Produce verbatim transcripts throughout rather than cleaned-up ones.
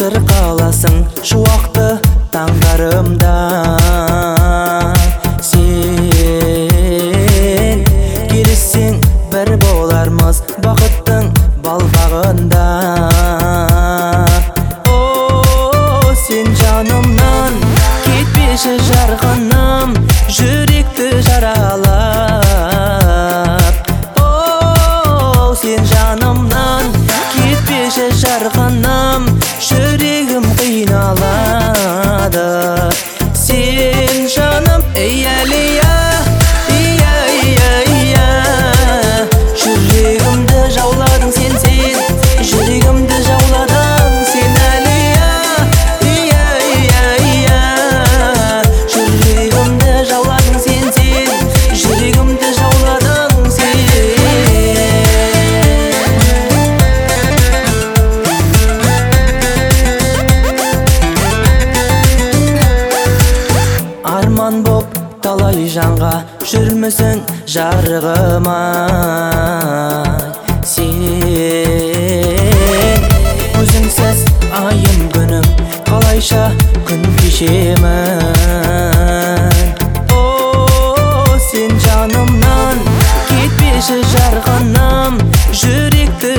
шырқаласың шуақты таңдарымда. Сен келсең бір болармыз бақыттың балбағында. О, сен жанымнан кетпеші жарқыным, жүректі жаралап. О, сен жанымнан кетпеші жарқыным, жүрегім қиналады. Сен жаным, ей әлия, ия, ия, ия, жүрегімді жауладың сен, сен жүрегімді жауладың сен әлия, ия, ия, ия, жүрегімді жауладың сен, сен жүрегімді жауладың сен. Арман боп талай жанға жүрмісің жарығыма. Сен өзіңсіз айым күнім, қалайша күн кешемін. О, сен жанымнан кетпеші жарқыным, жүректі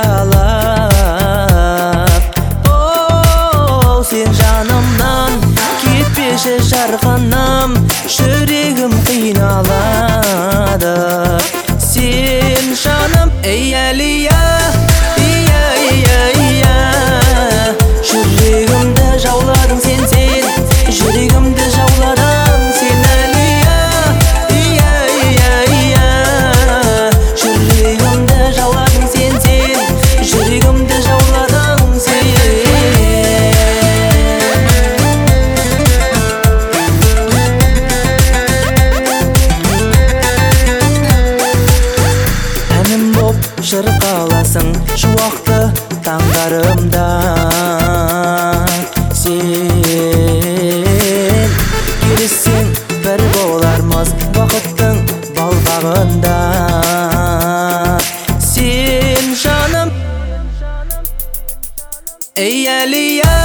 жаралап. О, сен жанымнан кетпеші жарқыным, жүрегім қиналады. Сен жаным, ей әлия, ия, ия, ия, жүрегімді жауладың сен, сен жүрегімді жауладың сен әлия, ия, ия, ия, жүрегімді жауладың сен, сен жүрегімді жауладың сен. Шырқаласың шуақты таңдарымда. Сен келсең бір болармыз бақыттың балбағында. Сен жаным, ей әлия.